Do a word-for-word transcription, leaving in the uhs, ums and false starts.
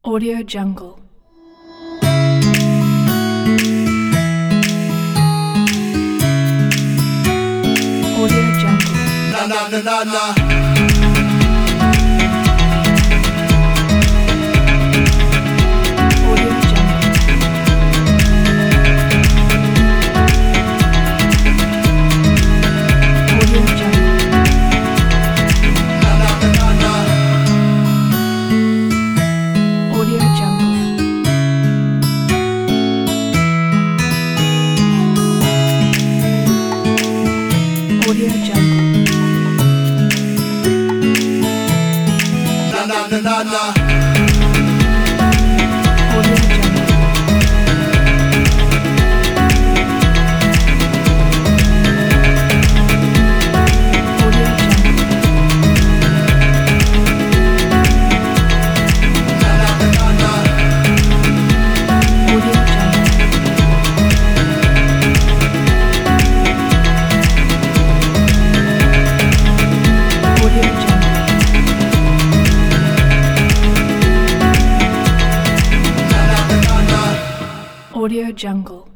Audio Jungle. Audio Jungle. Na na na na na. Audio Jungle. Audio Jungle. Na na na na. Audio Jungle. Audio Jungle. Na na na na na. Audio Jungle. Audio Jungle. Na na na na. Audio Jungle. Audio Jungle. Na na na na. Audio Jungle.